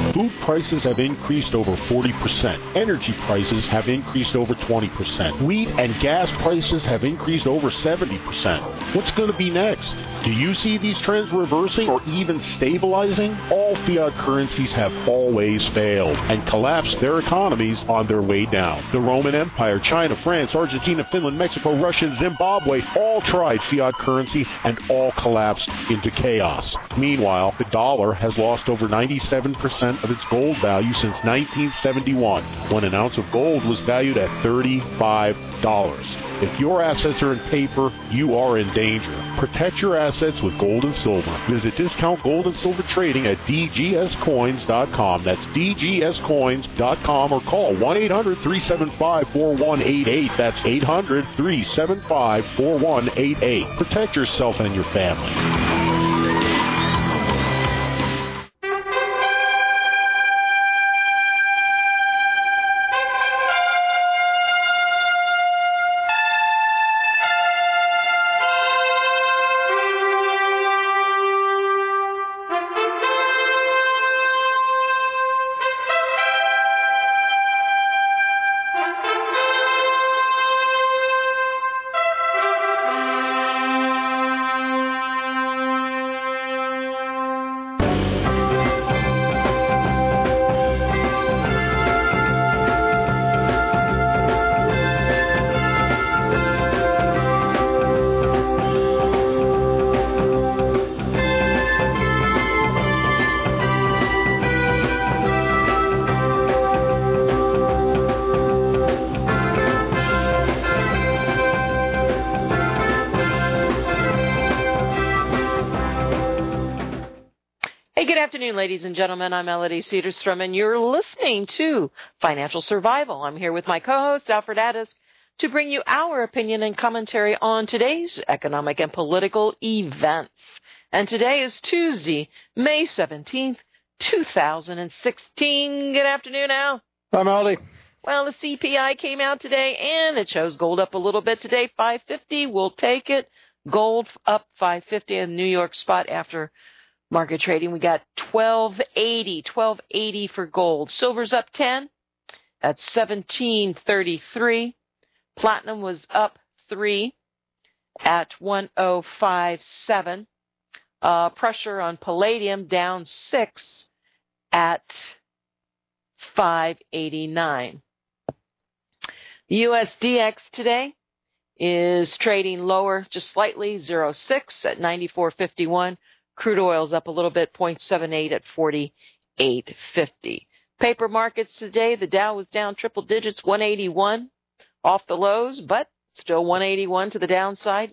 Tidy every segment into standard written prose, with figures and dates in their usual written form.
Food prices have increased over 40%. Energy prices have increased over 20%. Wheat and gas prices have increased over 70%. What's going to be next? Do you see these trends reversing or even stabilizing? All fiat currencies have always failed and collapsed their economies on their way down. The Roman Empire, China, France, Argentina, Finland, Mexico, Russia, and Zimbabwe all tried fiat currency and all collapsed into chaos. Meanwhile, the dollar has lost over 97% of its gold value since 1971, when an ounce of gold was valued at $35. If your assets are in paper, you are in danger. Protect your assets with gold and silver. Visit Discount Gold and Silver Trading at dgscoins.com. That's dgscoins.com, or call 1-800-375-4188. That's 800-375-4188. Protect yourself and your family. Ladies and gentlemen, I'm Melody Cedarstrom, and you're listening to Financial Survival. I'm here with my co-host, Alfred Addis, to bring you our opinion and commentary on today's economic and political events. And today is Tuesday, May 17th, 2016. Good afternoon, Al. Hi, Melody. Well, the CPI came out today, and it shows gold up a little bit today, $550. We'll take it. Gold up $550 in New York spot after market trading. We got $12.80 for gold. Silver's up 10 at $17.33. Platinum was up 3 at $1,057. Pressure on palladium down 6 at $589. The USDX today is trading lower just slightly, 0.6 at 94.51. Crude oil's up a little bit, 0.78 at 48.50. Paper markets today, the Dow was down triple digits, 181 off the lows, but still 181 to the downside,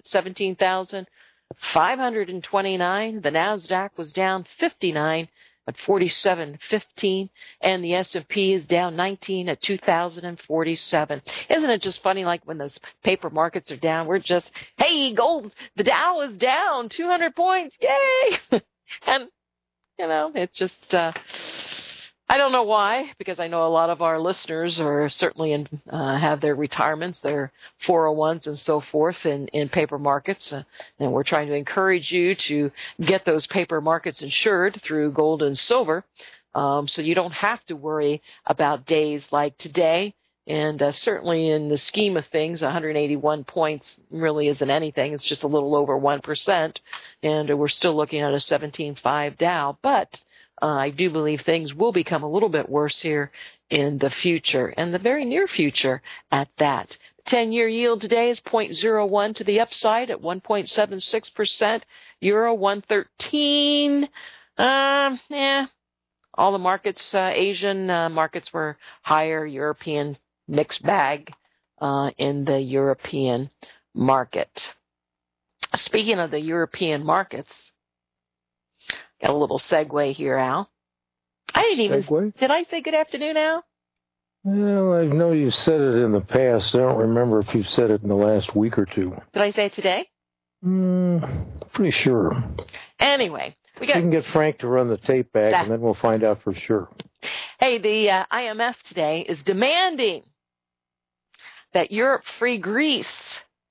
17,529. The Nasdaq was down 59 at 47.15, and the S&P is down 19 at 2,047. Isn't it just funny, like when those paper markets are down, we're just, hey, gold, the Dow is down 200 points, yay! And, you know, it's just, I don't know why, because I know a lot of our listeners are certainly have their retirements, their 401s and so forth in paper markets. And we're trying to encourage you to get those paper markets insured through gold and silver. So you don't have to worry about days like today. And certainly in the scheme of things, 181 points really isn't anything. It's just a little over 1%. And we're still looking at a 17.5 Dow. But I do believe things will become a little bit worse here in the future, and the very near future at that. 10-year yield today is 0.01 to the upside at 1.76%. Euro 113. All the markets, Asian markets were higher. European mixed bag in the European market. Speaking of the European markets, got a little segue here, Al. Did I say good afternoon, Al? Well, I know you said it in the past. I don't remember if you've said it in the last week or two. Did I say it today? Pretty sure. Anyway, we can get Frank to run the tape back, and then we'll find out for sure. Hey, the IMF today is demanding that Europe free Greece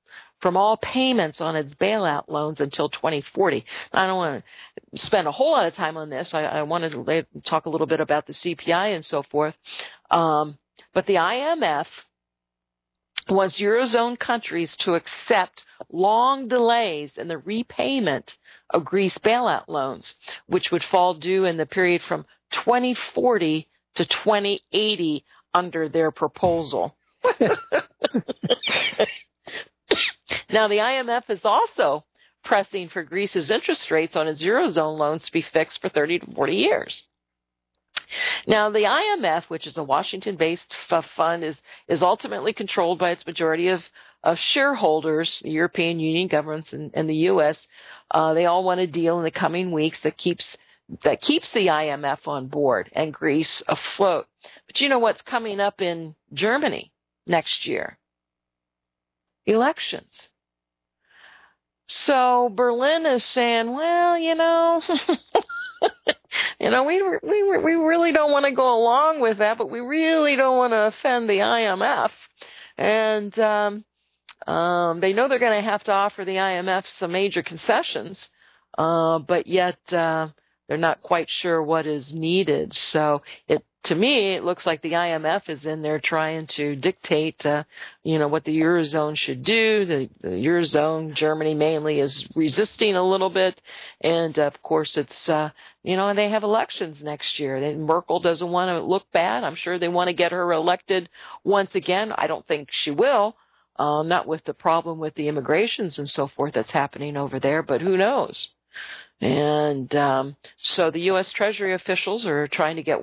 from all payments on its bailout loans until 2040. I don't want to spend a whole lot of time on this. I wanted to talk a little bit about the CPI and so forth. But the IMF wants Eurozone countries to accept long delays in the repayment of Greece bailout loans, which would fall due in the period from 2040 to 2080 under their proposal. Now, the IMF is also pressing for Greece's interest rates on its Eurozone loans to be fixed for 30 to 40 years. Now, the IMF, which is a Washington-based fund, is ultimately controlled by its majority of shareholders, the European Union governments and the U.S. They all want a deal in the coming weeks that keeps the IMF on board and Greece afloat. But you know what's coming up in Germany next year? Elections. So Berlin is saying, well, we really don't want to go along with that, but we really don't want to offend the IMF. And they know they're going to have to offer the IMF some major concessions, but yet they're not quite sure what is needed. So to me, it looks like the IMF is in there trying to dictate, what the Eurozone should do. The Eurozone, Germany mainly, is resisting a little bit. And, of course, it's, and they have elections next year. Merkel doesn't want to look bad. I'm sure they want to get her elected once again. I don't think she will, not with the problem with the immigrations and so forth that's happening over there, but who knows? And so the U.S. Treasury officials are trying to get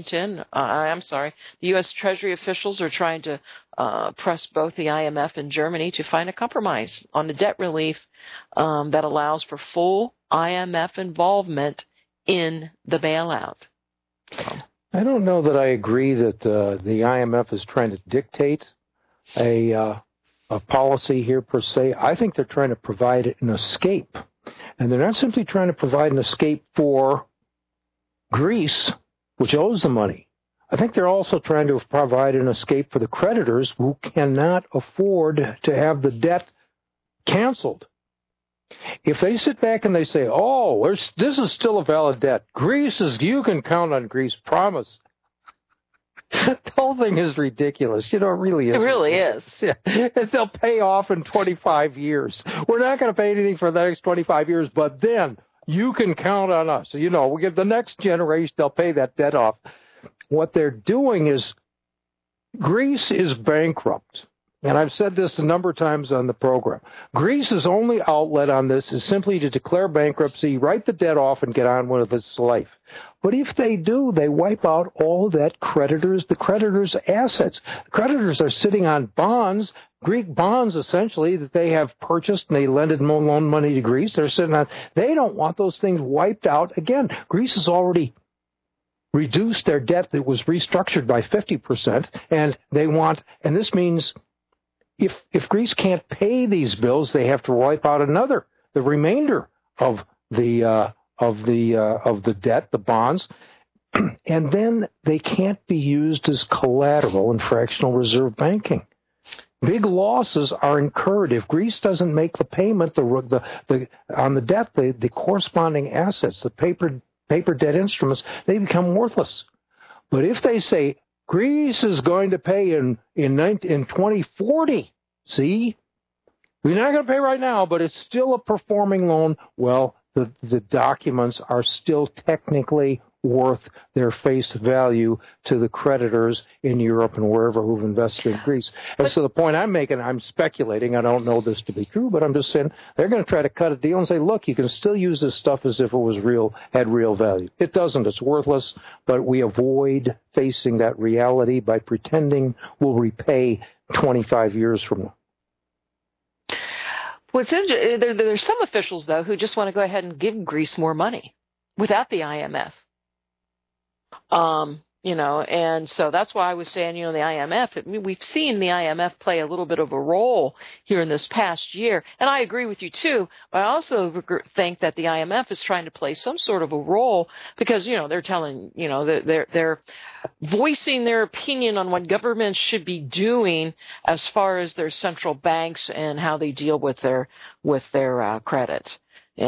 the U.S. Treasury officials are trying to press both the IMF and Germany to find a compromise on the debt relief that allows for full IMF involvement in the bailout. So. I don't know that I agree that the IMF is trying to dictate a policy here per se. I think they're trying to provide an escape. And they're not simply trying to provide an escape for Greece, which owes the money. I think they're also trying to provide an escape for the creditors who cannot afford to have the debt canceled. If they sit back and they say, this is still a valid debt. You can count on Greece, promise. The whole thing is ridiculous. It really is. It really is. Yeah. They'll pay off in 25 years. We're not going to pay anything for the next 25 years, but then you can count on us. So, we get the next generation, they'll pay that debt off. What they're doing is Greece is bankrupt. And I've said this a number of times on the program. Greece's only outlet on this is simply to declare bankruptcy, write the debt off, and get on with its life. But if they do, they wipe out all that the creditors' assets. The creditors are sitting on bonds, Greek bonds essentially, that they have purchased, and they loan money to Greece. They're sitting on. They don't want those things wiped out. Again, Greece has already reduced their debt that was restructured by 50%, and this means if Greece can't pay these bills, they have to wipe out the remainder of the debt, the bonds, and then they can't be used as collateral in fractional reserve banking. Big losses are incurred if Greece doesn't make the payment on the debt. The corresponding assets, the paper debt instruments, they become worthless. But if they say Greece is going to pay in 2040. See? We're not going to pay right now, but it's still a performing loan. Well, the documents are still technically worth their face value to the creditors in Europe and wherever who've invested in Greece. And so the point I'm making, I'm speculating, I don't know this to be true, but I'm just saying they're going to try to cut a deal and say, look, you can still use this stuff as if it was had real value. It doesn't. It's worthless, but we avoid facing that reality by pretending we'll repay 25 years from now. There's some officials, though, who just want to go ahead and give Greece more money without the IMF. and so that's why I was saying, the IMF, we've seen the IMF play a little bit of a role here in this past year. And I agree with you too, but I also think that the IMF is trying to play some sort of a role because, they're telling, they're voicing their opinion on what governments should be doing as far as their central banks and how they deal with their credit.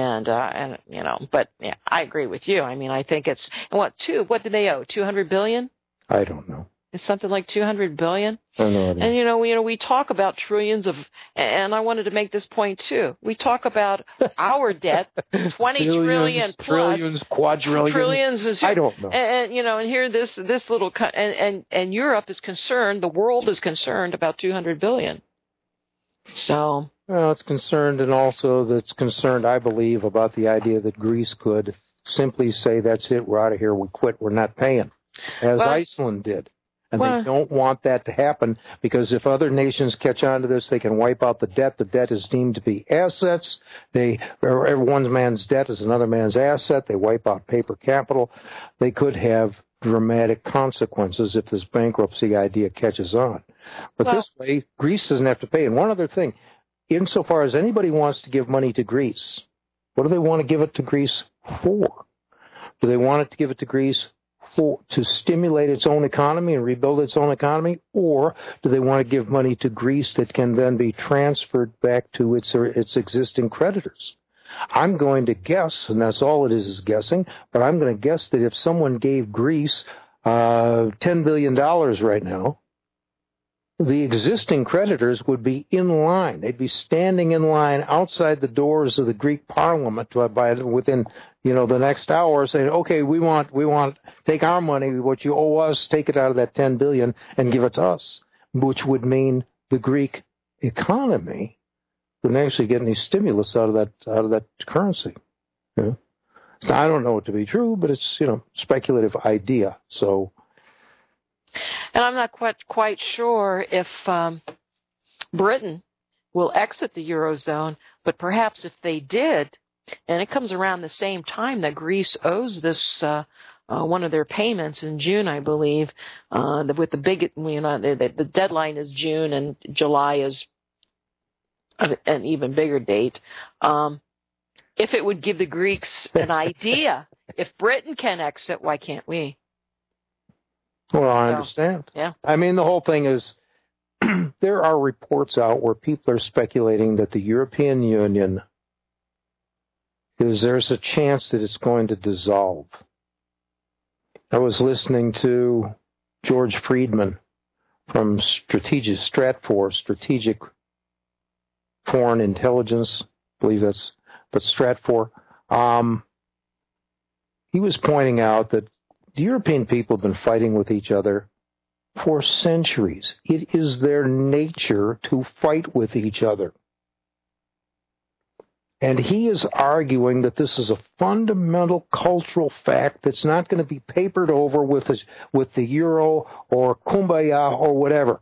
But yeah, I agree with you. I mean, I think it's what do they owe? $200 billion? I don't know. It's something like $200 billion. I don't know. And we talk about trillions of, and I wanted to make this point too. We talk about our debt, 20 trillion plus, trillions, quadrillions. Trillions is, I don't know. And here this little and Europe is concerned. The world is concerned about $200 billion. So. Well, it's concerned, and also that's concerned, I believe, about the idea that Greece could simply say, that's it, we're out of here, we quit, we're not paying, as Iceland did. And they don't want that to happen, because if other nations catch on to this, they can wipe out the debt. The debt is deemed to be assets. One man's debt is another man's asset. They wipe out paper capital. They could have dramatic consequences if this bankruptcy idea catches on. But this way, Greece doesn't have to pay. And one other thing, insofar as anybody wants to give money to Greece, what do they want to give it to Greece for? Do they want it to give it to Greece to stimulate its own economy and rebuild its own economy, or do they want to give money to Greece that can then be transferred back to its existing creditors? I'm going to guess, and that's all it is guessing, but I'm going to guess that if someone gave Greece $10 billion right now, the existing creditors would be in line. They'd be standing in line outside the doors of the Greek parliament within, the next hour, saying, okay, we want, take our money, what you owe us, take it out of that $10 billion and give it to us, which would mean the Greek economy wouldn't actually get any stimulus out of that currency. So I don't know it to be true, but it's, speculative idea. So. And I'm not quite sure if Britain will exit the Eurozone, but perhaps if they did, and it comes around the same time that Greece owes this one of their payments in June, I believe, with the big, the deadline is June and July is an even bigger date. If it would give the Greeks an idea, if Britain can exit, why can't we? Well, I understand. Yeah. I mean, the whole thing is, there are reports out where people are speculating that the European Union there's a chance that it's going to dissolve. I was listening to George Friedman from Strategic Foreign Intelligence, I believe but Stratfor. He was pointing out that the European people have been fighting with each other for centuries. It is their nature to fight with each other. And he is arguing that this is a fundamental cultural fact that's not going to be papered over with the euro or kumbaya or whatever.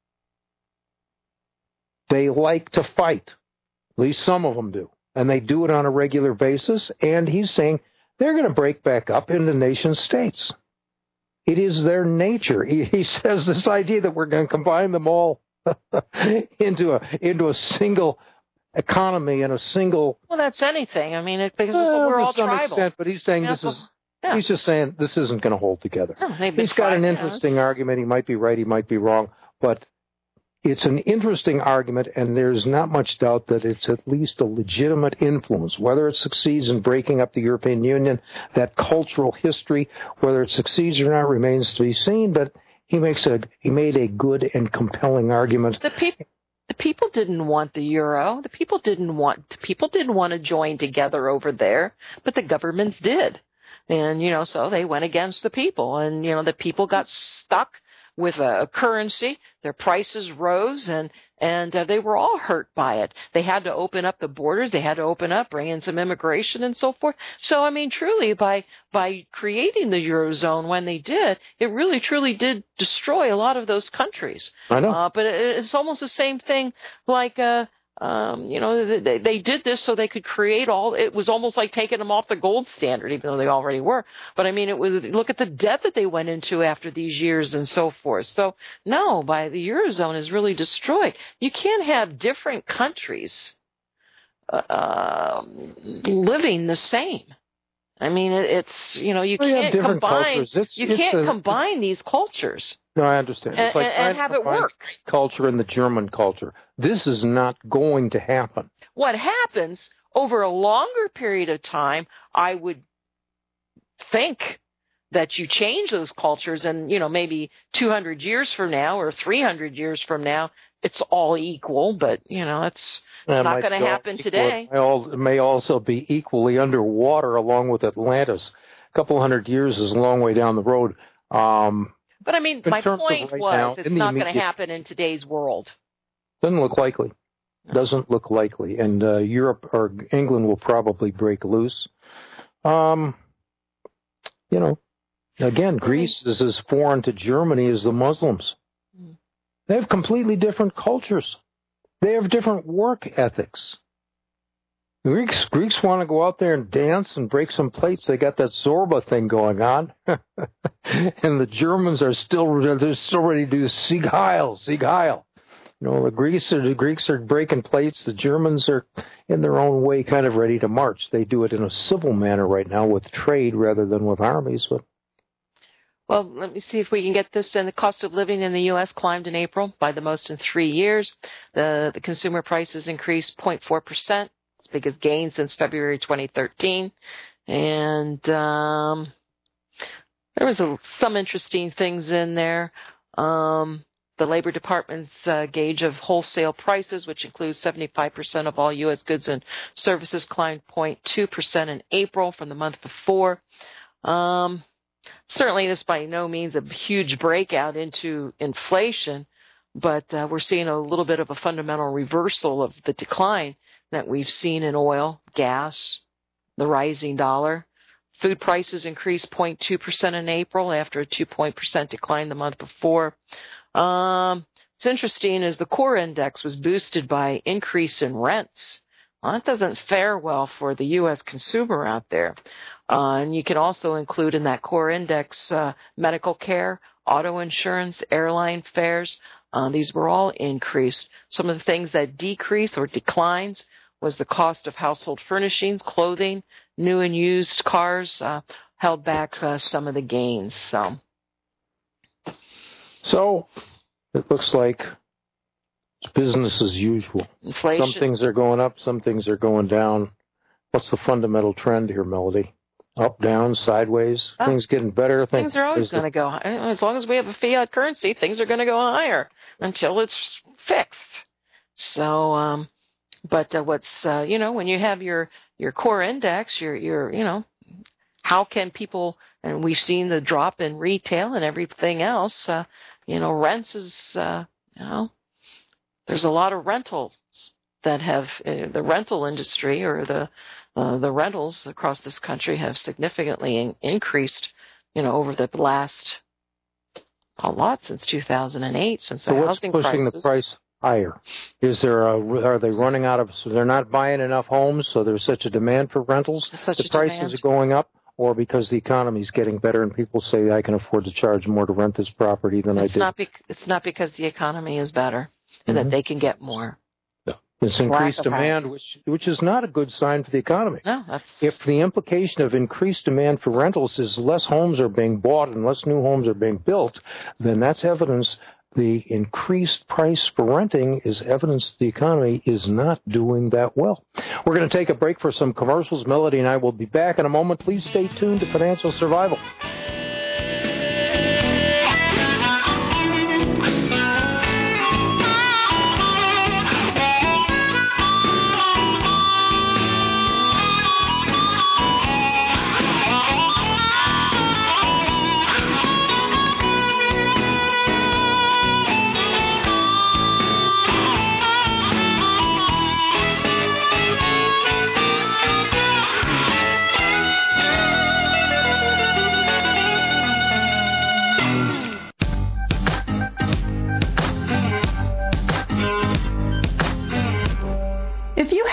They like to fight. At least some of them do. And they do it on a regular basis. And he's saying they're going to break back up into nation states. It is their nature. He says this idea that we're going to combine them all into a single economy and a single. Well, that's anything. I mean, because we're all tribal. Extent, but he's saying he's just saying this isn't going to hold together. No, he's got an interesting argument. He might be right. He might be wrong. But it's an interesting argument, and there's not much doubt that it's at least a legitimate influence. Whether it succeeds in breaking up the European Union, that cultural history, whether it succeeds or not remains to be seen. But he made a good and compelling argument. The people didn't want the euro. The people didn't want to join together over there, but the governments did. And, so they went against the people, and, the people got stuck with a currency. Their prices rose, and they were all hurt by it. They had to open up the borders. They had to bring in some immigration and so forth. So, I mean, truly, by creating the Eurozone when they did, it really, truly did destroy a lot of those countries. I know. But it's almost the same thing like They did this so they could create it was almost like taking them off the gold standard, even though they already were. But I mean, look at the debt that they went into after these years and so forth. So no, the Eurozone is really destroyed. You can't have different countries living the same. I mean, you can't combine. You can't combine these cultures. No, I understand. It's like and have it work. Culture and the German culture. This is not going to happen. What happens over a longer period of time, I would think that you change those cultures, and maybe 200 years from now or 300 years from now, it's all equal. But it's not going to happen today. It may also be equally underwater, along with Atlantis. A couple hundred years is a long way down the road. But I mean, my point was, it's not going to happen in today's world. Doesn't look likely. Doesn't look likely. And Europe or England will probably break loose. Again, Greece is as foreign to Germany as the Muslims. They have completely different cultures. They have different work ethics. Greeks want to go out there and dance and break some plates. They got that Zorba thing going on. And the Germans are still ready to do Sieg Heil, Sieg Heil. The Greeks are breaking plates. The Germans are, in their own way, kind of ready to march. They do it in a civil manner right now with trade rather than with armies. Well, let me see if we can get this. And the cost of living in the U.S. climbed in April by the most in 3 years. The consumer prices increased 0.4%. Its biggest gain since February 2013. And there was some interesting things in there. The Labor Department's gauge of wholesale prices, which includes 75% of all U.S. goods and services, climbed 0.2% in April from the month before. Certainly, this by no means a huge breakout into inflation, but we're seeing a little bit of a fundamental reversal of the decline that we've seen in oil, gas, the rising dollar. Food prices increased 0.2% in April after a 2% decline the month before. What's interesting is the core index was boosted by increase in rents. Well, that doesn't fare well for the U.S. consumer out there. And you can also include in that core index medical care, auto insurance, airline fares. These were all increased. Some of the things that decreased or declines was the cost of household furnishings, clothing, new and used cars held back some of the gains. So it looks like it's business as usual. Inflation. Some things are going up, some things are going down. What's the fundamental trend here, Melody? Up, down, sideways? Things getting better? Things are always going to go higher. As long as we have a fiat currency, things are going to go higher until it's fixed. So, but what's, when you have your core index, your how can people, and we've seen the drop in retail and everything else, rents is, there's a lot of rentals that have, the rental industry or the rentals across this country have significantly increased, over the last, a lot since 2008, since the housing crisis. So what's pushing the price higher? Are they running out of, so they're not buying enough homes, so there's such a demand for rentals? The prices are going up? Or because the economy is getting better and people say I can afford to charge more to rent this property than I did? It's not because the economy is better and that they can get more. No. It's increased demand, which is not a good sign for the economy. No, if the implication of increased demand for rentals is less homes are being bought and less new homes are being built, then that's evidence the increased price for renting is evidence the economy is not doing that well. We're going to take a break for some commercials. Melody and I will be back in a moment. Please stay tuned to Financial Survival.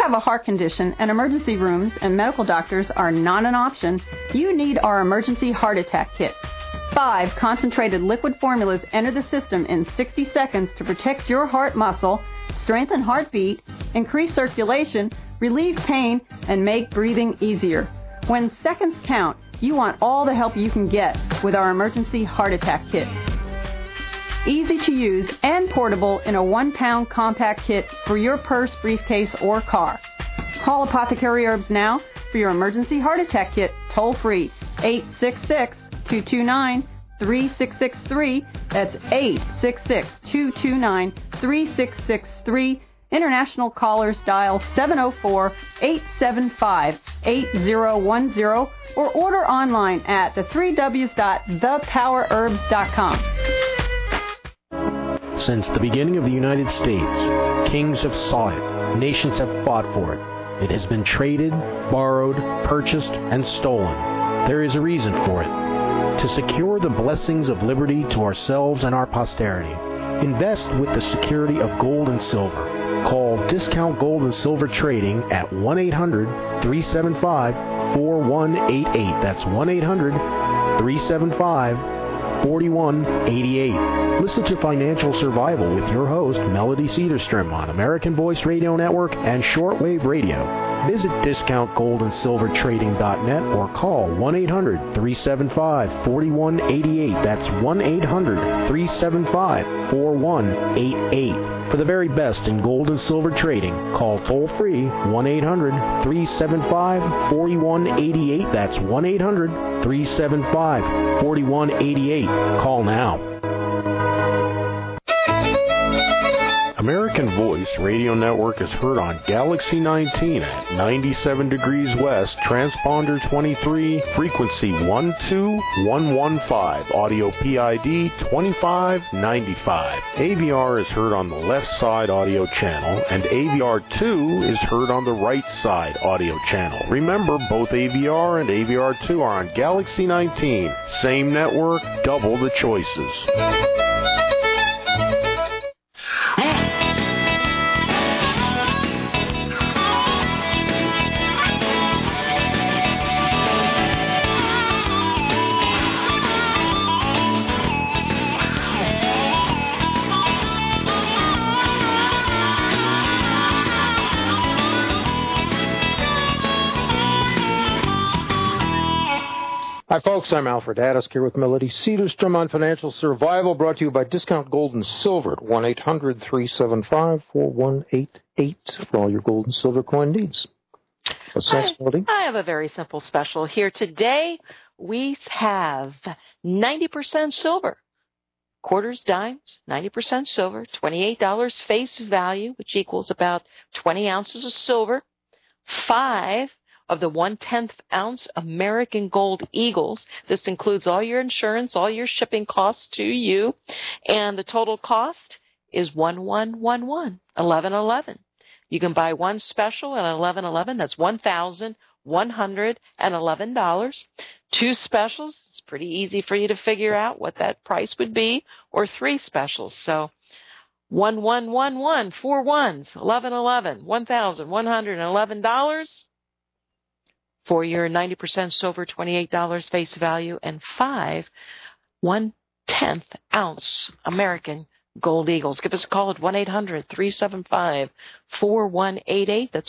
have a heart condition and emergency rooms and medical doctors are not an option, you need our Emergency Heart Attack Kit. 5 concentrated liquid formulas enter the system in 60 seconds to protect your heart muscle, strengthen heartbeat, increase circulation, relieve pain, and make breathing easier. When seconds count, you want all the help you can get with our Emergency Heart Attack Kit. Easy to use and portable in a 1-pound compact kit for your purse, briefcase, or car. Call Apothecary Herbs now for your Emergency Heart Attack Kit toll free, 866-229-3663. That's 866-229-3663. International callers dial 704-875-8010 or order online at the3ws.thepowerherbs.com. Since the beginning of the United States, kings have sought it, nations have fought for it. It has been traded, borrowed, purchased, and stolen. There is a reason for it. To secure the blessings of liberty to ourselves and our posterity, invest with the security of gold and silver. Call Discount Gold and Silver Trading at 1-800-375-4188. That's 1-800-375-4188. Listen to Financial Survival with your host, Melody Cedarstrom, on American Voice Radio Network and Shortwave Radio. Visit discountgoldandsilvertrading.net or call 1-800-375-4188. That's 1-800-375-4188. For the very best in gold and silver trading, call toll-free 1-800-375-4188. That's 1-800-375-4188. Call now. American Voice Radio Network is heard on Galaxy 19 at 97 degrees west, transponder 23, frequency 12115, audio PID 2595. AVR is heard on the left side audio channel, and AVR2 is heard on the right side audio channel. Remember, both AVR and AVR2 are on Galaxy 19. Same network, double the choices. Hi, folks. I'm Alfred Haddock here with Melody Cedarstrom on Financial Survival, brought to you by Discount Gold and Silver at 1-800-375-4188 for all your gold and silver coin needs. What's next, Melody? I have a very simple special here today. We have 90% silver. Quarters, dimes, 90% silver, $28 face value, which equals about 20 ounces of silver. 5 of the 1/10 ounce American Gold Eagles. This includes all your insurance, all your shipping costs to you, and the total cost is 1111. You can buy one special at 1111. That's $1,111. 2 specials. It's pretty easy for you to figure out what that price would be, or 3 specials. So 1111, 4 ones, 1111, $1,111. For your 90% silver, $28 face value, and 5 1/10 ounce American Gold Eagles. Give us a call at 1-800-375-4188. That's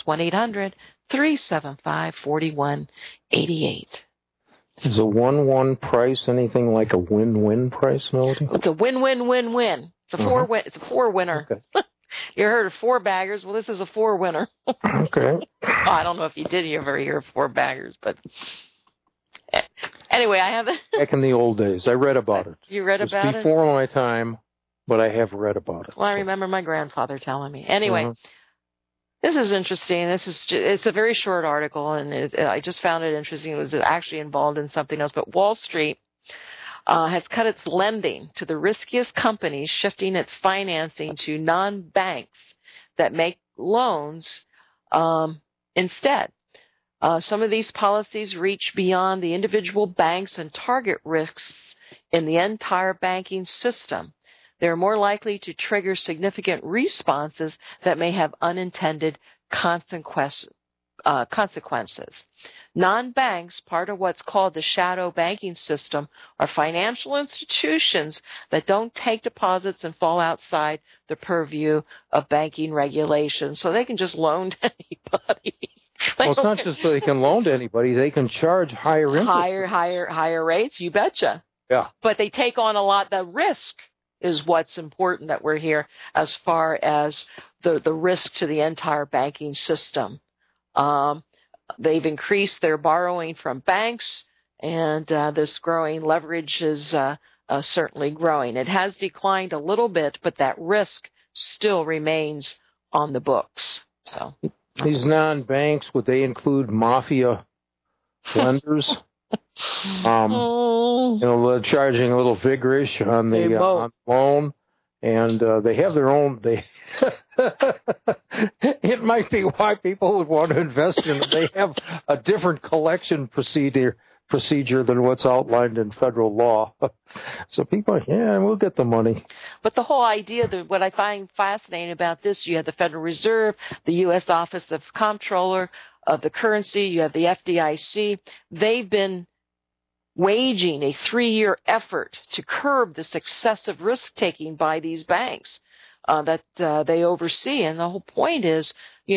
1-800-375-4188. Is a 1-1 price anything like a win-win price, Melody? It's a win-win-win-win. It's a four-win. It's a 4-winner. Okay. You heard of 4 baggers? Well, this is a 4-winner. Okay. I don't know if you did ever hear of 4 baggers, but anyway, I have. Back in the old days, I read about it. You read about it? Before my time, but I have read about it. Well, I remember my grandfather telling me. Anyway, This is interesting. It's a very short article, and I just found it interesting. It was actually involved in something else, but Wall Street has cut its lending to the riskiest companies, shifting its financing to non-banks that make loans instead. Some of these policies reach beyond the individual banks and target risks in the entire banking system. They're more likely to trigger significant responses that may have unintended consequences. Non-banks, part of what's called the shadow banking system, are financial institutions that don't take deposits and fall outside the purview of banking regulations. So they can just loan to anybody. Well, it's not just that they can loan to anybody. They can charge higher interest. Higher rates, you betcha. Yeah. But they take on a lot. The risk is what's important that we're here as far as the risk to the entire banking system. They've increased their borrowing from banks, and this growing leverage is certainly growing. It has declined a little bit, but that risk still remains on the books. So these non-banks, would they include mafia lenders? They're charging a little vigorish on the on loan, and they have their own. It might be why people would want to invest in it. They have a different collection procedure than what's outlined in federal law. So people, we'll get the money. But the whole idea, what I find fascinating about this, you have the Federal Reserve, the U.S. Office of Comptroller of the Currency, you have the FDIC. They've been waging a 3-year effort to curb this excessive risk-taking by these banks that they oversee. And the whole point is,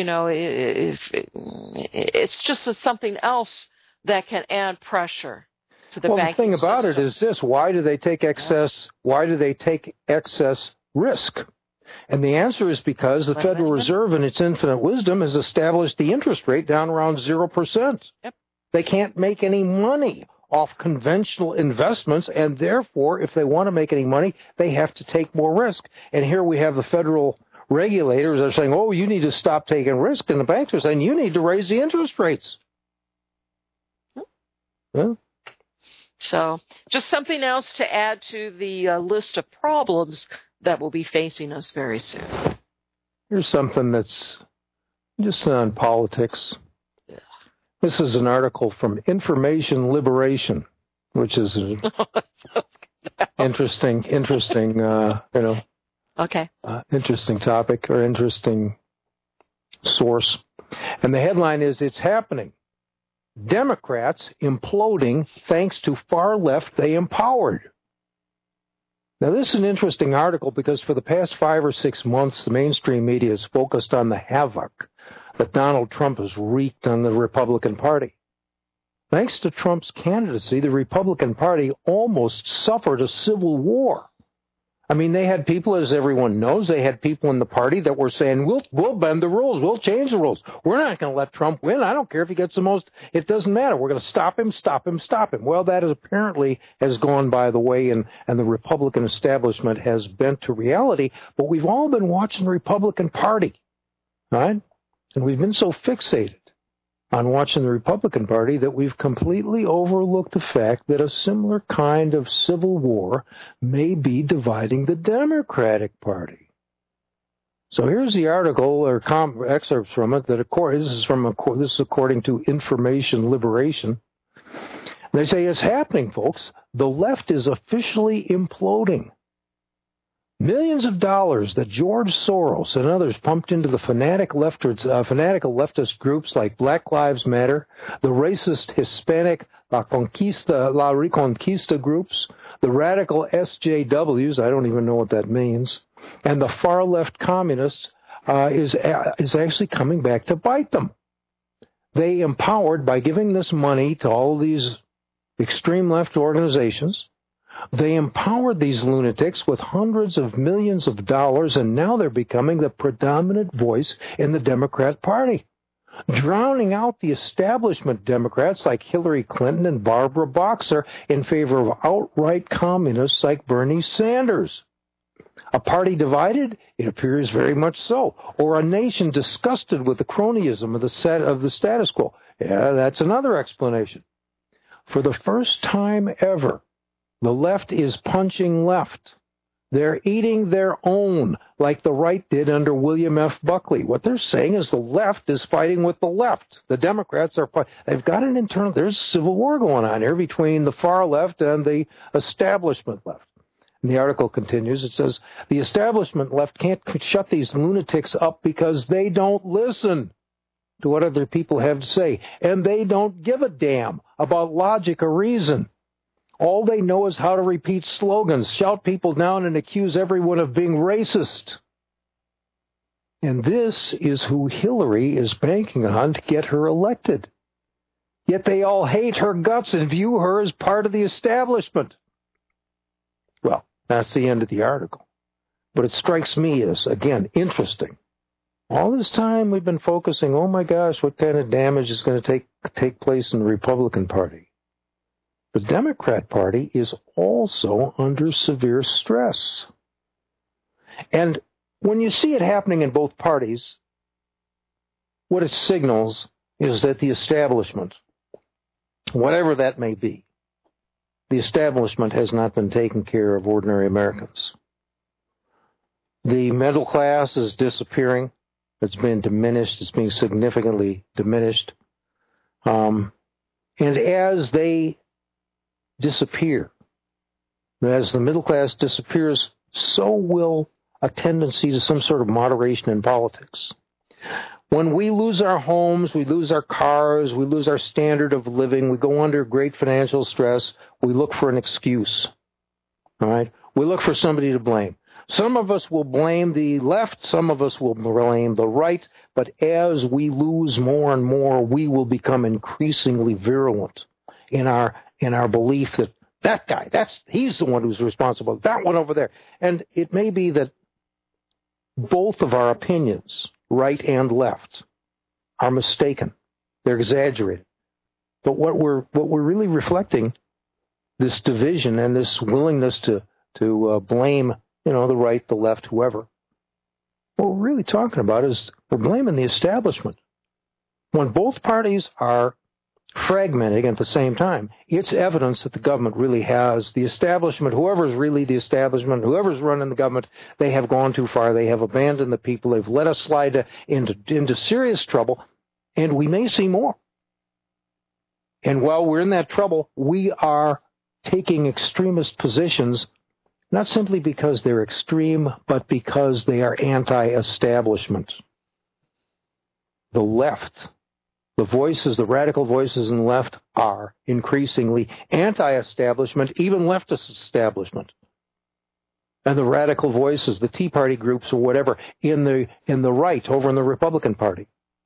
it's just something else that can add pressure to the banking system. The thing about it is this: why do they take excess? Why do they take excess risk? And the answer is because the Federal Reserve, in its infinite wisdom, has established the interest rate down around 0%. Yep. They can't make any money off conventional investments, and therefore, if they want to make any money, they have to take more risk. And here we have the federal regulators are saying, oh, you need to stop taking risk, and the banks are saying, you need to raise the interest rates. Yeah. So just something else to add to the list of problems that will be facing us very soon. Here's something that's just on politics. Yeah. This is an article from Information Liberation, which is an interesting, interesting topic or interesting source. And the headline is, "It's happening. Democrats imploding thanks to far left they empowered." Now, this is an interesting article because for the past 5 or 6 months, the mainstream media has focused on the havoc that Donald Trump has wreaked on the Republican Party. Thanks to Trump's candidacy, the Republican Party almost suffered a civil war. I mean, they had people, as everyone knows, they had people in the party that were saying, we'll bend the rules, we'll change the rules. We're not going to let Trump win. I don't care if he gets the most. It doesn't matter. We're going to stop him. Well, that apparently has gone by the way, and the Republican establishment has bent to reality. But we've all been watching the Republican Party, right? And we've been so fixated on watching the Republican Party that we've completely overlooked the fact that a similar kind of civil war may be dividing the Democratic Party. So here's the article or excerpts from it. This is according to Information Liberation. They say it's happening, folks. The left is officially imploding. Millions of dollars that George Soros and others pumped into the fanatical leftist groups like Black Lives Matter, the racist Hispanic La Reconquista groups, the radical SJWs, I don't even know what that means, and the far-left communists is actually coming back to bite them. They empowered, by giving this money to all these extreme left organizations, they empowered these lunatics with hundreds of millions of dollars, and now they're becoming the predominant voice in the Democrat Party, drowning out the establishment Democrats like Hillary Clinton and Barbara Boxer in favor of outright communists like Bernie Sanders. A party divided? It appears very much so. Or a nation disgusted with the cronyism of the status quo? Yeah, that's another explanation. For the first time ever, the left is punching left. They're eating their own, like the right did under William F. Buckley. What they're saying is the left is fighting with the left. The Democrats they've got an internal, there's a civil war going on here between the far left and the establishment left. And the article continues, it says, the establishment left can't shut these lunatics up because they don't listen. to what other people have to say. And they don't give a damn about logic or reason. All they know is how to repeat slogans, shout people down, and accuse everyone of being racist. And this is who Hillary is banking on to get her elected. Yet they all hate her guts and view her as part of the establishment. Well, that's the end of the article. But it strikes me as, again, interesting. All this time we've been focusing, oh my gosh, what kind of damage is going to take place in the Republican Party? The Democrat Party is also under severe stress. And when you see it happening in both parties, what it signals is that the establishment, whatever that may be, the establishment has not been taking care of ordinary Americans. The middle class is disappearing. It's been diminished. It's being significantly diminished. And as they disappear, as the middle class disappears, so will a tendency to some sort of moderation in politics. When we lose our homes, we lose our cars, we lose our standard of living, we go under great financial stress, we look for an excuse. All right? We look for somebody to blame. Some of us will blame the left, some of us will blame the right, but as we lose more and more, we will become increasingly virulent in our belief that guy, he's the one who's responsible, that one over there. And it may be that both of our opinions, right and left, are mistaken. They're exaggerated. But what we're really reflecting, this division and this willingness to blame, the right, the left, whoever, what we're really talking about is we're blaming the establishment. When both parties are fragmenting at the same time, it's evidence that the government really has the establishment, whoever's really the establishment, whoever's running the government, they have gone too far. They have abandoned the people. They've let us slide into serious trouble, and we may see more. And while we're in that trouble, we are taking extremist positions, not simply because they're extreme, but because they are anti-establishment. The left, the radical voices in the left are increasingly anti-establishment, even leftist establishment. And the radical voices, the Tea Party groups or whatever, in the right, over in the Republican Party,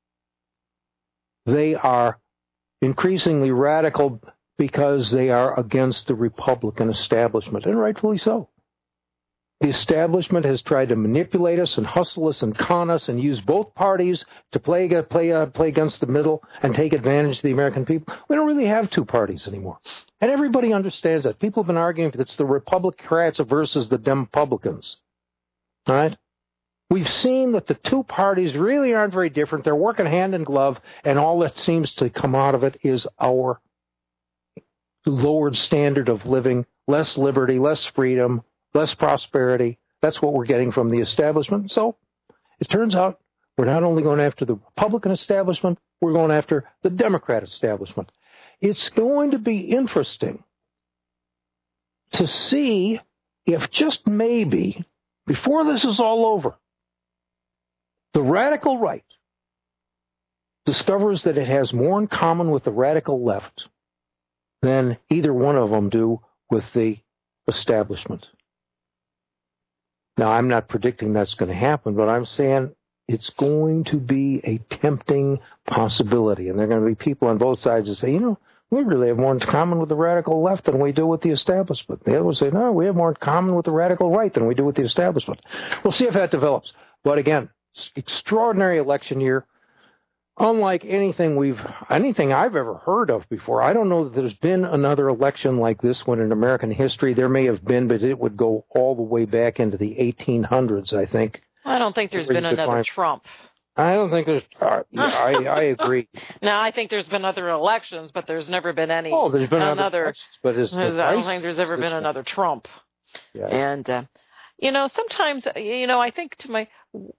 they are increasingly radical because they are against the Republican establishment, and rightfully so. The establishment has tried to manipulate us and hustle us and con us and use both parties to play against the middle and take advantage of the American people. We don't really have two parties anymore. And everybody understands that. People have been arguing that it's the Republicans versus the Republicans. All right? We've seen that the two parties really aren't very different. They're working hand in glove, and all that seems to come out of it is our lowered standard of living, less liberty, less freedom, less prosperity. That's what we're getting from the establishment. So it turns out we're not only going after the Republican establishment, we're going after the Democrat establishment. It's going to be interesting to see if just maybe, before this is all over, the radical right discovers that it has more in common with the radical left than either one of them do with the establishment. Now, I'm not predicting that's going to happen, but I'm saying it's going to be a tempting possibility. And there are going to be people on both sides that say, we really have more in common with the radical left than we do with the establishment. The other will say, no, we have more in common with the radical right than we do with the establishment. We'll see if that develops. But again, extraordinary election year. Unlike anything I've ever heard of before. I don't know that there's been another election like this one in American history. There may have been, but it would go all the way back into the 1800s, I think. I don't think there's been another Trump. I don't think there's... I agree. No, I think there's been other elections, but there's never been any... Oh, there's been other elections, but I don't think there's ever been another Trump. Yeah. And, sometimes, I think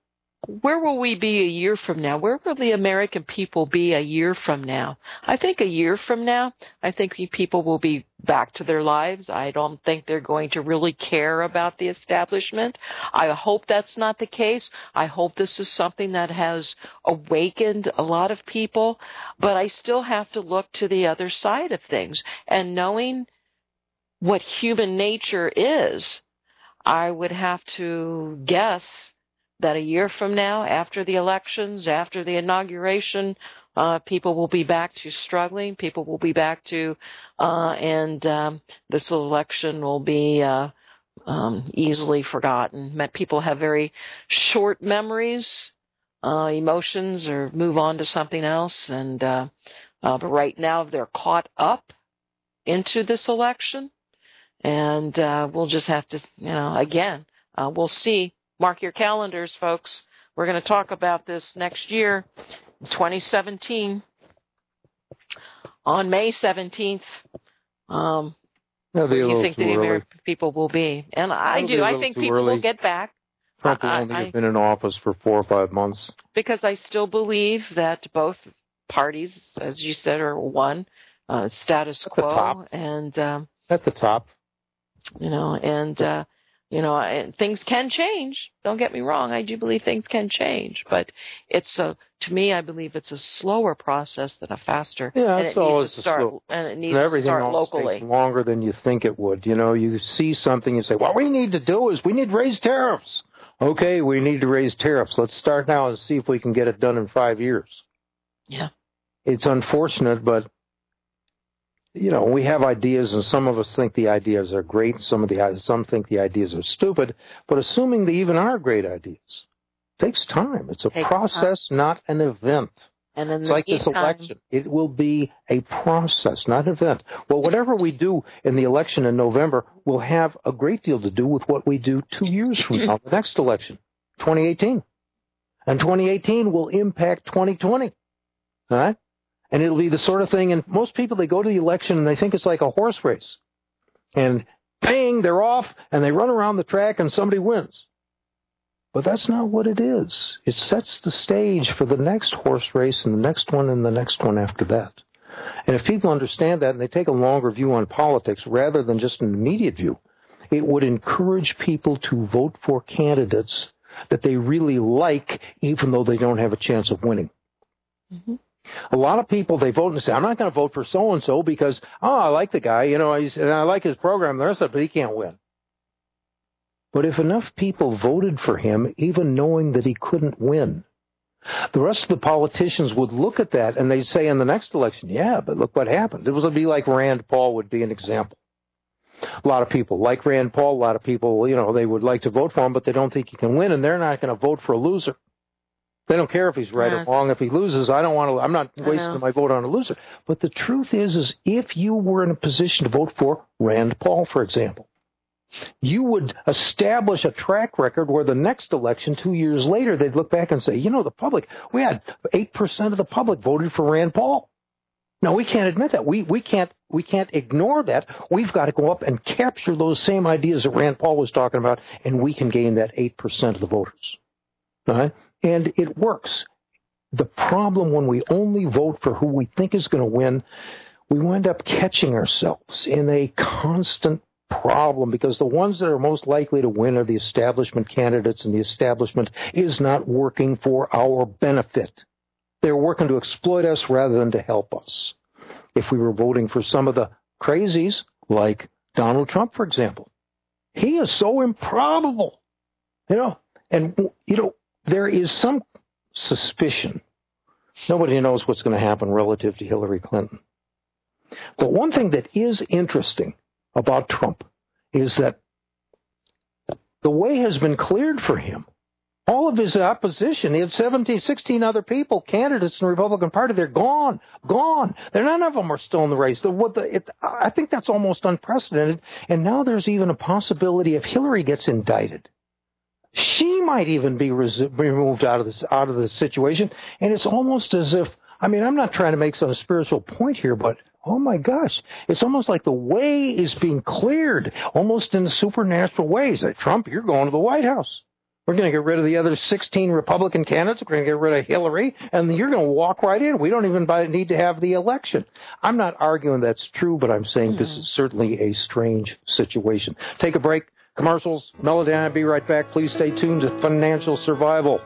where will we be a year from now? Where will the American people be a year from now? I think a year from now, I think people will be back to their lives. I don't think they're going to really care about the establishment. I hope that's not the case. I hope this is something that has awakened a lot of people. But I still have to look to the other side of things. And knowing what human nature is, I would have to guess that a year from now, after the elections, after the inauguration, people will be back to struggling. People will be back to, and this election will be easily forgotten. People have very short memories, emotions, or move on to something else. And but right now, they're caught up into this election, and we'll just have to, again, we'll see. Mark your calendars, folks. We're going to talk about this next year, 2017, on May 17th. Where do you think the American people will be? And I think people will get back. Trump will only have been in office for 4 or 5 months. Because I still believe that both parties, as you said, are one, status quo. And at the top. And things can change. Don't get me wrong. I do believe things can change, but to me, I believe it's a slower process than a faster. Yeah, and it needs to start locally. Takes longer than you think it would. You see something, you say, what we need to do is we need to raise tariffs. Okay, we need to raise tariffs. Let's start now and see if we can get it done in 5 years. Yeah. It's unfortunate, but we have ideas, and some of us think the ideas are great. Some think the ideas are stupid. But assuming they even are great ideas, takes time. It's a process, not an event. And then it's like this election. It will be a process, not an event. Well, whatever we do in the election in November will have a great deal to do with what we do 2 years from now, the next election, 2018. And 2018 will impact 2020. All right? And it'll be the sort of thing, and most people, they go to the election and they think it's like a horse race. And bang, they're off, and they run around the track and somebody wins. But that's not what it is. It sets the stage for the next horse race and the next one and the next one after that. And if people understand that and they take a longer view on politics rather than just an immediate view, it would encourage people to vote for candidates that they really like, even though they don't have a chance of winning. Mm-hmm. A lot of people, they vote and say, I'm not going to vote for so-and-so because, I like the guy, and I like his program, the rest of it, but he can't win. But if enough people voted for him, even knowing that he couldn't win, the rest of the politicians would look at that and they'd say in the next election, yeah, but look what happened. It would be like Rand Paul would be an example. A lot of people like Rand Paul. A lot of people, they would like to vote for him, but they don't think he can win, and they're not going to vote for a loser. They don't care if he's right or wrong. If he loses, I'm not wasting my vote on a loser. But the truth is if you were in a position to vote for Rand Paul, for example, you would establish a track record where the next election, 2 years later, they'd look back and say, the public, we had 8% of the public voted for Rand Paul. No, we can't admit that. We can't ignore that. We've got to go up and capture those same ideas that Rand Paul was talking about, and we can gain that 8% of the voters. All right? And it works. The problem when we only vote for who we think is going to win, we wind up catching ourselves in a constant problem because the ones that are most likely to win are the establishment candidates, and the establishment is not working for our benefit. They're working to exploit us rather than to help us. If we were voting for some of the crazies, like Donald Trump, for example, he is so improbable, there is some suspicion. Nobody knows what's going to happen relative to Hillary Clinton. But one thing that is interesting about Trump is that the way has been cleared for him. All of his opposition, he had 16 other people, candidates in the Republican Party, they're gone. None of them are still in the race. I think that's almost unprecedented. And now there's even a possibility if Hillary gets indicted, she might even be removed out of the situation. And it's almost as if, I'm not trying to make some spiritual point here, but oh my gosh, it's almost like the way is being cleared, almost in a supernatural ways. Like, Trump, you're going to the White House. We're going to get rid of the other 16 Republican candidates. We're going to get rid of Hillary, and you're going to walk right in. We don't even need to have the election. I'm not arguing that's true, but I'm saying this is certainly a strange situation. Take a break. Commercials. Melody and I'll be right back. Please stay tuned to Financial Survival.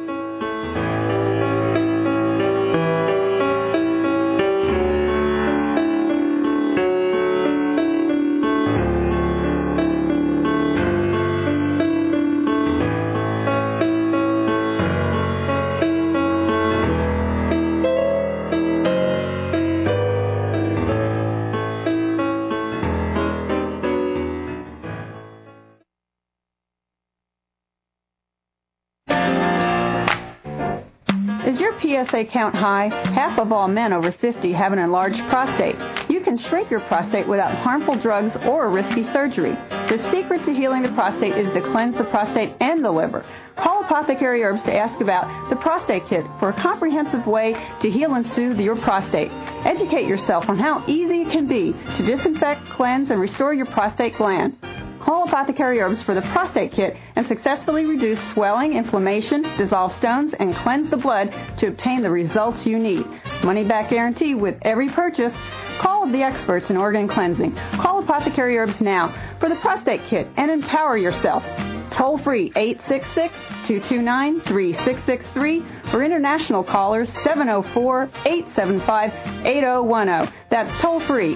Is your PSA count high? Half of all men over 50 have an enlarged prostate. You can shrink your prostate without harmful drugs or risky surgery. The secret to healing the prostate is to cleanse the prostate and the liver. Call Apothecary Herbs to ask about the Prostate Kit for a comprehensive way to heal and soothe your prostate. Educate yourself on how easy it can be to disinfect, cleanse, and restore your prostate gland. Call Apothecary Herbs for the Prostate Kit and successfully reduce swelling, inflammation, dissolve stones, and cleanse the blood to obtain the results you need. Money-back guarantee with every purchase. Call the experts in organ cleansing. Call Apothecary Herbs now for the Prostate Kit and empower yourself. Toll-free 866-229-3663 for international callers 704-875-8010. That's toll-free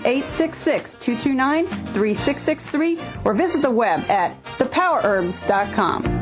866-229-3663 or visit the web at thepowerherbs.com.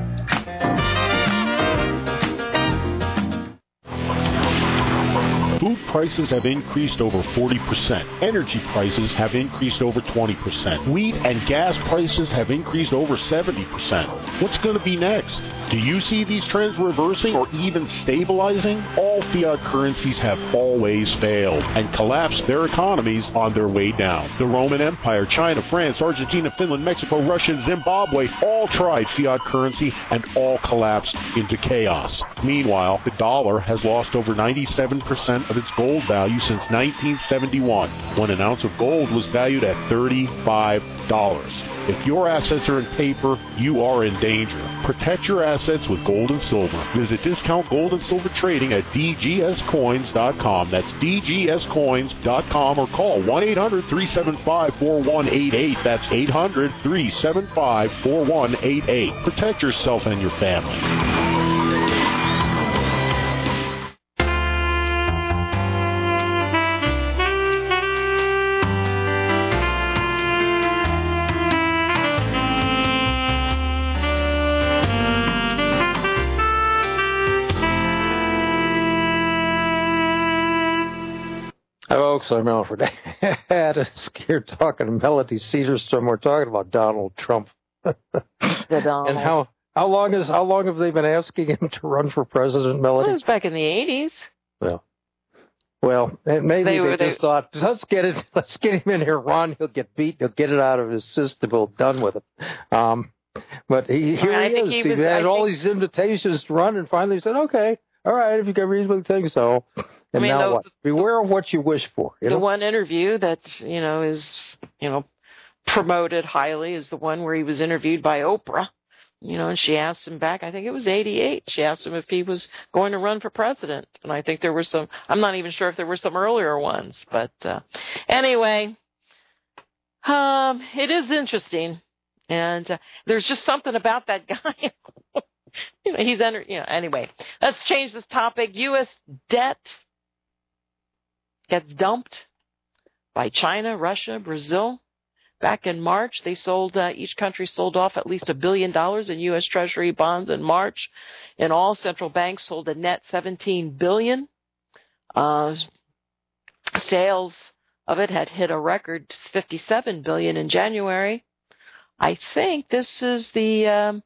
Food prices have increased over 40%. Energy prices have increased over 20%. Wheat and gas prices have increased over 70%. What's going to be next? Do you see these trends reversing or even stabilizing? All fiat currencies have always failed and collapsed their economies on their way down. The Roman Empire, China, France, Argentina, Finland, Mexico, Russia, and Zimbabwe all tried fiat currency and all collapsed into chaos. Meanwhile, the dollar has lost over 97% of its gold value since 1971, when an ounce of gold was valued at $35. If your assets are in paper, you are in danger. Protect your assets with gold and silver. Visit Discount Gold and Silver Trading at dgscoins.com. That's dgscoins.com or call 1-800-375-4188. That's 800-375-4188. Protect yourself and your family. Folks, I'm Alfred Addis here talking to Melody Cedarstrom. We're talking about Donald Trump. And how long have they been asking him to run for president, Melody? Well, it was back in the 80s. Well, maybe they just thought, let's get him in here, run. He'll get beat. He'll get it out of his system. We'll done with it. But he is. He had all these invitations to run, and finally said, okay, all right, if you can reasonably think so. And now what? Beware of what you wish for. The one interview that, is, promoted highly is the one where he was interviewed by Oprah, and she asked him back, I think it was 88, she asked him if he was going to run for president. And I think there were some, I'm not even sure if there were some earlier ones, but anyway, it is interesting. And there's just something about that guy. He's anyway, let's change this topic. U.S. debt gets dumped by China, Russia, Brazil. Back in March, they sold, each country sold off at least $1 billion in U.S. Treasury bonds in March. In all, central banks sold a net $17 billion. Sales of it had hit a record $57 billion in January. I think this is it's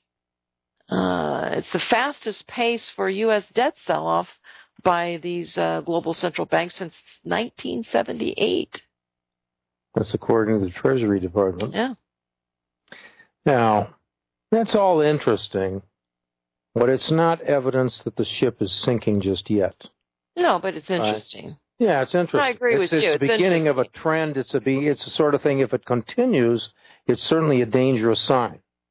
the fastest pace for U.S. debt sell-off by these global central banks since 1978. That's according to the Treasury Department. Yeah. Now, that's all interesting, but it's not evidence that the ship is sinking just yet. No, but it's interesting. Yeah, it's interesting. I agree with you. It's the beginning of a trend. It's the sort of thing, if it continues, it's certainly a dangerous sign.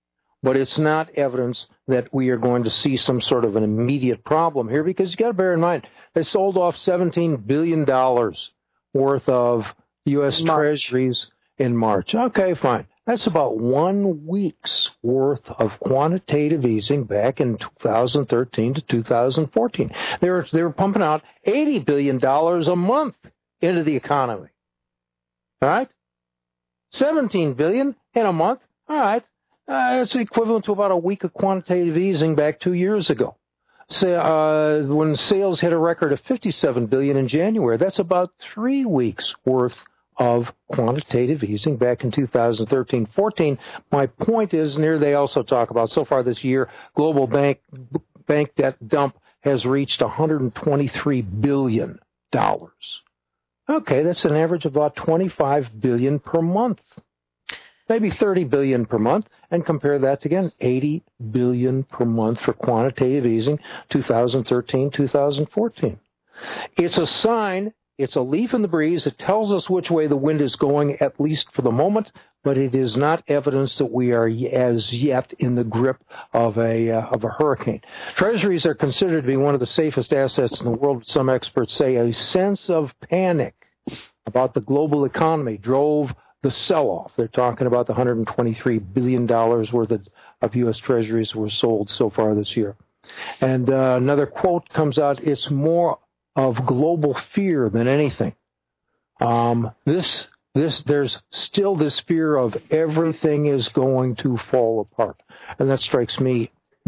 but it's not evidence that we are going to see some sort of an immediate problem here, because you got to bear in mind, they sold off $17 billion worth of U.S. Treasuries in March. Okay, fine. That's about 1 week's worth of quantitative easing back in 2013 to 2014. They were pumping out $80 billion a month into the economy. All right? $17 billion in a month. All right. It's equivalent to about a week of quantitative easing back 2 years ago. When sales hit a record of $57 billion in January, that's about 3 weeks worth of quantitative easing back in 2013-14. My point is, and here they also talk about, so far this year, global bank debt dump has reached $123 billion. Okay, that's an average of about $25 billion per month. Maybe $30 billion per month, and compare that to, again, $80 billion per month for quantitative easing, 2013-2014. It's a sign, it's a leaf in the breeze. It tells us which way the wind is going, at least for the moment, but it is not evidence that we are as yet in the grip of a hurricane. Treasuries are considered to be one of the safest assets in the world. Some experts say a sense of panic about the global economy drove the sell-off. They're talking about the $123 billion worth of U.S. Treasuries were sold so far this year. And another quote comes out, it's more of global fear than anything. There's still this fear of everything is going to fall apart. And that strikes me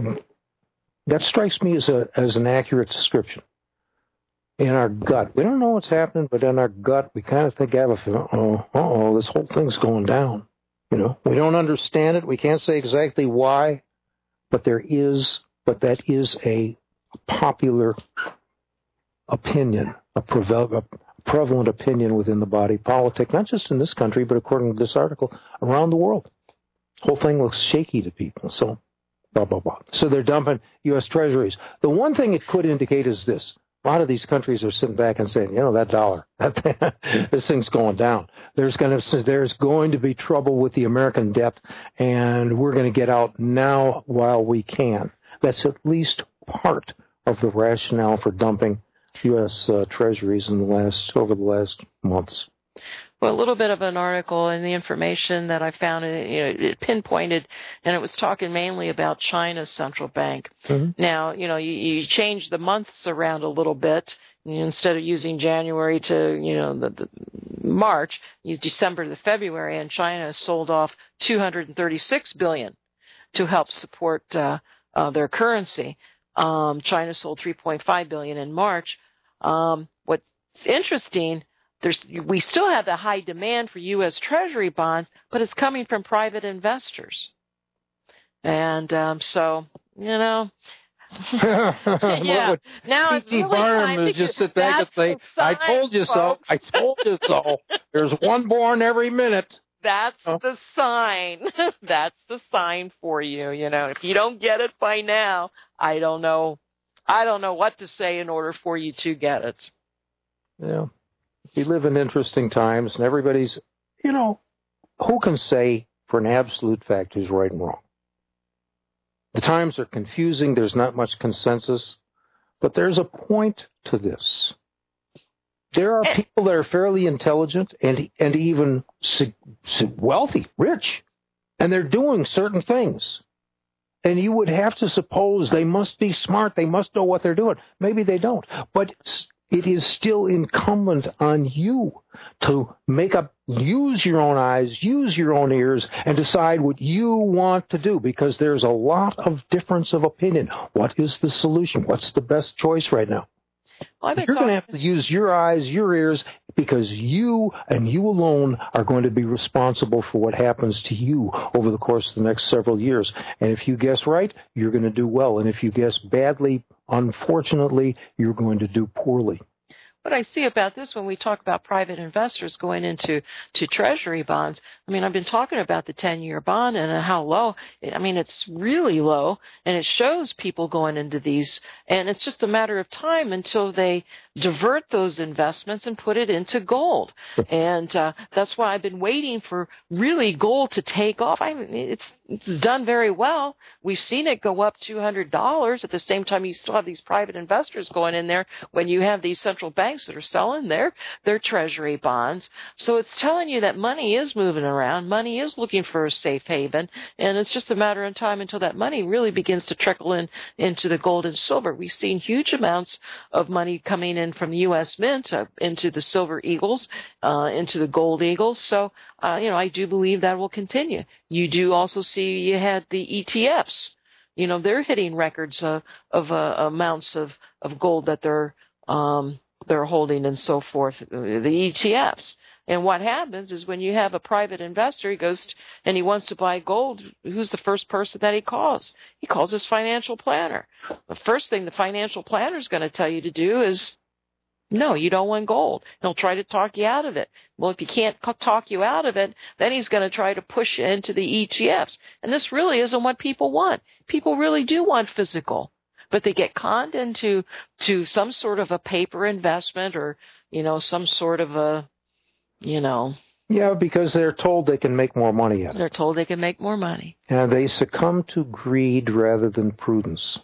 as an accurate description. In our gut, we don't know what's happening, but in our gut, we kind of think, this whole thing's going down. You know, we don't understand it. We can't say exactly why, but that is a popular opinion, a prevalent opinion within the body politic, not just in this country, but according to this article, around the world. The whole thing looks shaky to people. So, blah, blah, blah. So they're dumping U.S. Treasuries. The one thing it could indicate is this. A lot of these countries are sitting back and saying, that dollar, this thing's going down. There's going to be trouble with the American debt, and we're going to get out now while we can. That's at least part of the rationale for dumping U.S. Treasuries over the last months. Well, a little bit of an article and the information that I found, it pinpointed, and it was talking mainly about China's central bank. Mm-hmm. Now, you change the months around a little bit. Instead of using January to, the March, use December to February, and China sold off $236 billion to help support their currency. China sold $3.5 billion in March. What's interesting, we still have the high demand for U.S. Treasury bonds, but it's coming from private investors. And yeah. Now it's really time to just sit back and say, I told you so. I told you so. There's one born every minute. That's the sign. That's the sign for you. If you don't get it by now, I don't know what to say in order for you to get it. Yeah. We live in interesting times, and everybody's, who can say for an absolute fact who's right and wrong? The times are confusing. There's not much consensus, but there's a point to this. There are people that are fairly intelligent and even wealthy, rich, and they're doing certain things. And you would have to suppose they must be smart. They must know what they're doing. Maybe they don't, but it is still incumbent on you to use your own eyes, use your own ears, and decide what you want to do, because there's a lot of difference of opinion. What is the solution? What's the best choice right now? Well, you're going to have to use your eyes, your ears, because you and you alone are going to be responsible for what happens to you over the course of the next several years. And if you guess right, you're going to do well. And if you guess badly, unfortunately, you're going to do poorly. what I see about this when we talk about private investors going into Treasury bonds, I mean, I've been talking about the 10-year bond and how low. I mean, it's really low, and it shows people going into these, and it's just a matter of time until they divert those investments and put it into gold. And that's why I've been waiting for really gold to take off. I mean, it's done very well. We've seen it go up $200. At the same time, you still have these private investors going in there when you have these central banks that are selling their Treasury bonds. So it's telling you that money is moving around. Money is looking for a safe haven, and it's just a matter of time until that money really begins to trickle into the gold and silver. We've seen huge amounts of money coming in from the U.S. Mint into the silver eagles, into the gold eagles. So, I do believe that will continue. You do also see you had the ETFs. They're hitting records of amounts of gold that they're holding and so forth, the ETFs. And what happens is when you have a private investor, he goes and he wants to buy gold, who's the first person that he calls? He calls his financial planner. The first thing the financial planner is going to tell you to do is, no, you don't want gold. He'll try to talk you out of it. Well, if he can't talk you out of it, then he's going to try to push you into the ETFs. And this really isn't what people want. People really do want physical. But they get conned into some sort of a paper investment or, some sort of a, Yeah, because they're told they can make more money at it. They're told they can make more money. And they succumb to greed rather than prudence.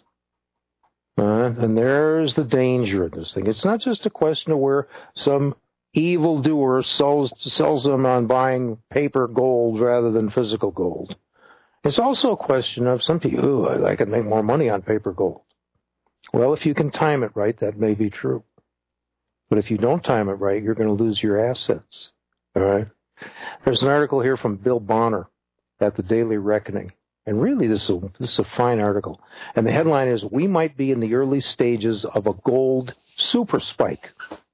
And there's the danger of this thing. It's not just a question of where some evildoer sells them on buying paper gold rather than physical gold. It's also a question of some people, I could make more money on paper gold. Well, if you can time it right, that may be true. But if you don't time it right, you're going to lose your assets. All right? There's an article here from Bill Bonner at the Daily Reckoning. And really, this is a fine article. And the headline is, "We might be in the early stages of a gold super spike."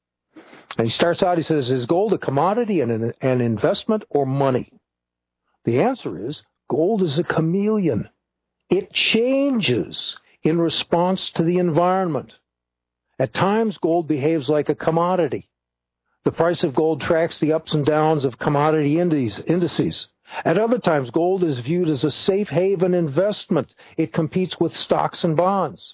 And he starts out, he says, "Is gold a commodity and an investment or money?" The answer is, gold is a chameleon. It changes in response to the environment. At times, gold behaves like a commodity. The price of gold tracks the ups and downs of commodity indices. At other times, gold is viewed as a safe haven investment. It competes with stocks and bonds.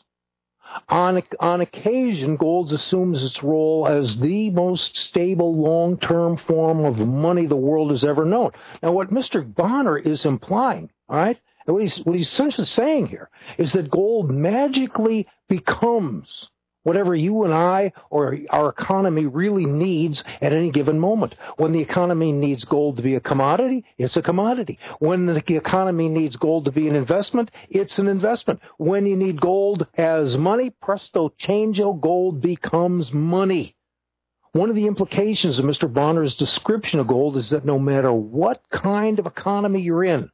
On occasion, gold assumes its role as the most stable long-term form of money the world has ever known. Now, what Mr. Bonner is implying, all right, and what he's essentially saying here is that gold magically becomes whatever you and I or our economy really needs at any given moment. When the economy needs gold to be a commodity, it's a commodity. When the economy needs gold to be an investment, it's an investment. When you need gold as money, presto changeo, gold becomes money. One of the implications of Mr. Bonner's description of gold is that no matter what kind of economy you're in,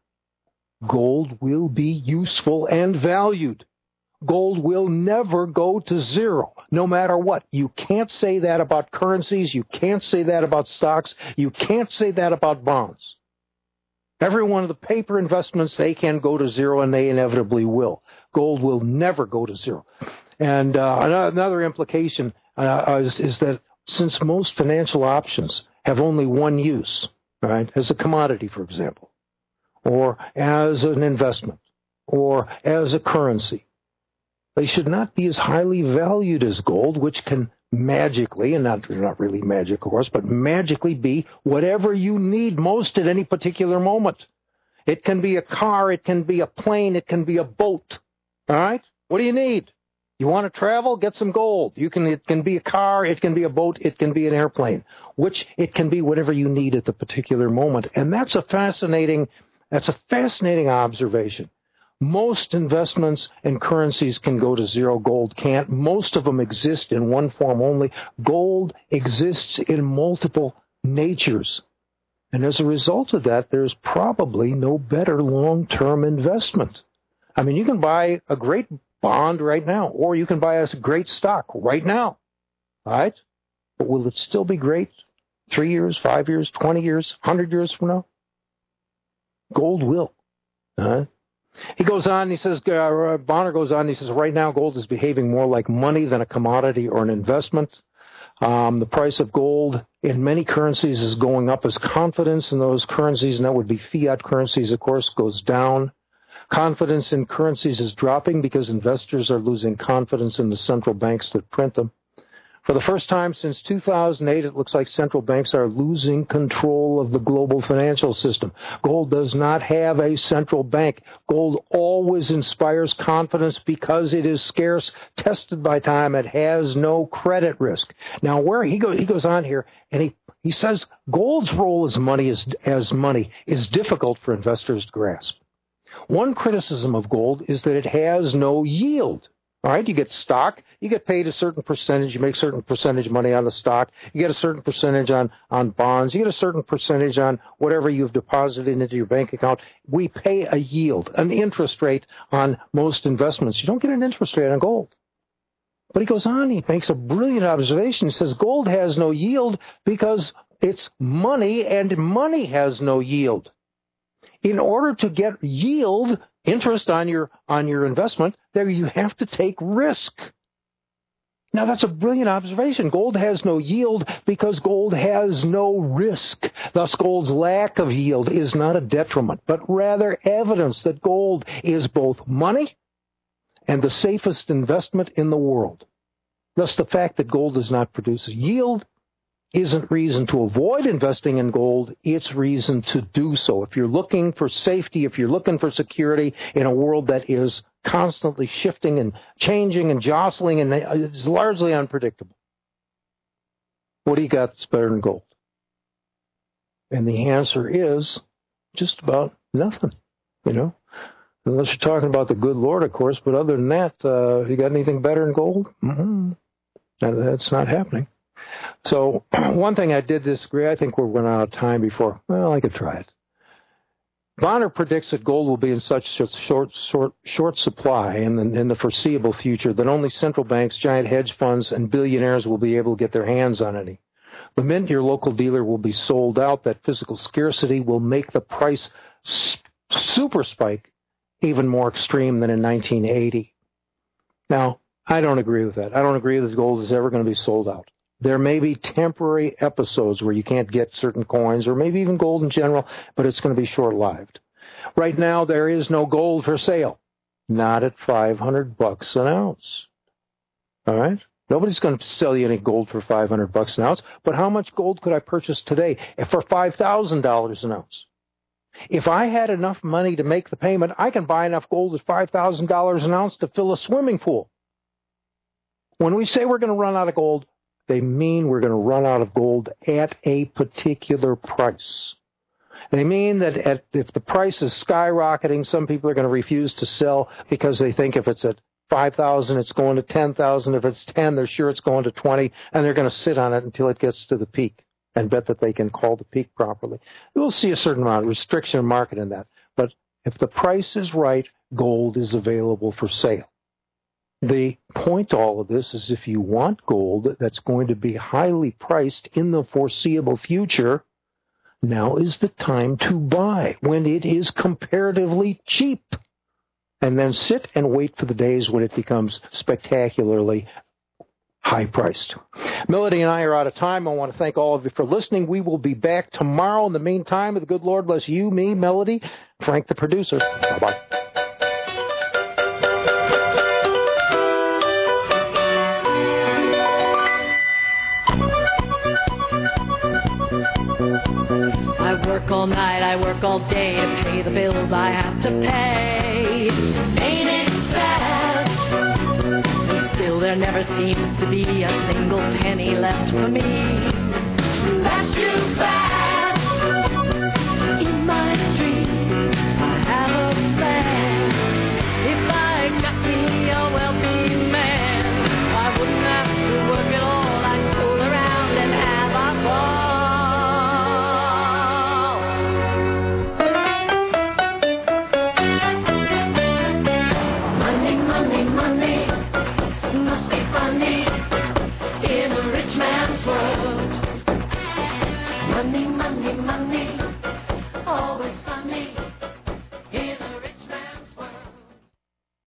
gold will be useful and valued. Gold will never go to zero, no matter what. You can't say that about currencies. You can't say that about stocks. You can't say that about bonds. Every one of the paper investments, they can go to zero, and they inevitably will. Gold will never go to zero. And another implication is that since most financial options have only one use, right, as a commodity, for example, or as an investment, or as a currency, they should not be as highly valued as gold, which can magically, and not really magic, of course, but magically be whatever you need most at any particular moment. It can be a car, it can be a plane, it can be a boat. All right? What do you need? You want to travel? Get some gold. It can be a car, it can be a boat, it can be an airplane, which it can be whatever you need at the particular moment. And that's a fascinating observation. Most investments and currencies can go to zero. Gold can't. Most of them exist in one form only. Gold exists in multiple natures. And as a result of that, there's probably no better long-term investment. I mean, you can buy a great bond right now, or you can buy a great stock right now. All right? But will it still be great 3 years, 5 years, 20 years, 100 years from now? Gold will. He goes on, he says, Bonner goes on, he says, right now gold is behaving more like money than a commodity or an investment. The price of gold in many currencies is going up as confidence in those currencies, and that would be fiat currencies, of course, goes down. Confidence in currencies is dropping because investors are losing confidence in the central banks that print them. For the first time since 2008, it looks like central banks are losing control of the global financial system. Gold does not have a central bank. Gold always inspires confidence because it is scarce, tested by time. It has no credit risk. Now, where he goes on here, and he says gold's role as money is difficult for investors to grasp. One criticism of gold is that it has no yield. All right, you get stock, you get paid a certain percentage, you make a certain percentage money on the stock, you get a certain percentage on bonds, you get a certain percentage on whatever you've deposited into your bank account. We pay a yield, an interest rate on most investments. You don't get an interest rate on gold. But he goes on, he makes a brilliant observation. He says gold has no yield because it's money, and money has no yield. In order to get yield, interest on your investment, there you have to take risk. Now, that's a brilliant observation. Gold has no yield because gold has no risk. Thus, gold's lack of yield is not a detriment, but rather evidence that gold is both money and the safest investment in the world. Thus, the fact that gold does not produce a yield isn't reason to avoid investing in gold, it's reason to do so. If you're looking for safety, if you're looking for security in a world that is constantly shifting and changing and jostling and is largely unpredictable, what do you got that's better than gold? And the answer is just about nothing, Unless you're talking about the good Lord, of course, but other than that, you got anything better than gold? That's not happening. So one thing I did disagree, I think we're running out of time before, I could try it. Bonner predicts that gold will be in such short supply in the foreseeable future that only central banks, giant hedge funds, and billionaires will be able to get their hands on any. The mint your local dealer will be sold out. That physical scarcity will make the price super spike even more extreme than in 1980. Now, I don't agree with that. I don't agree that gold is ever going to be sold out. There may be temporary episodes where you can't get certain coins, or maybe even gold in general, but it's going to be short-lived. Right now, there is no gold for sale. Not at $500 an ounce. All right? Nobody's going to sell you any gold for $500 an ounce, but how much gold could I purchase today for $5,000 an ounce? If I had enough money to make the payment, I can buy enough gold at $5,000 an ounce to fill a swimming pool. When we say we're going to run out of gold, they mean we're going to run out of gold at a particular price. They mean that if the price is skyrocketing, some people are going to refuse to sell because they think if it's at 5,000, it's going to 10,000. If it's 10, they're sure it's going to 20, and they're going to sit on it until it gets to the peak and bet that they can call the peak properly. We'll see a certain amount of restriction of market in that. But if the price is right, gold is available for sale. The point to all of this is if you want gold that's going to be highly priced in the foreseeable future, now is the time to buy when it is comparatively cheap. And then sit and wait for the days when it becomes spectacularly high-priced. Melody and I are out of time. I want to thank all of you for listening. We will be back tomorrow. In the meantime, may the good Lord bless you, me, Melody, Frank the producer. Bye-bye. I work all night, I work all day to pay the bills I have to pay. Ain't it sad? And still there never seems to be a single penny left for me. That's too bad. In my dream, I have a plan. If I got me a wealthy man, I wouldn't have to work at all. I'd fool around and have a ball. In a rich man's world, money, money, money.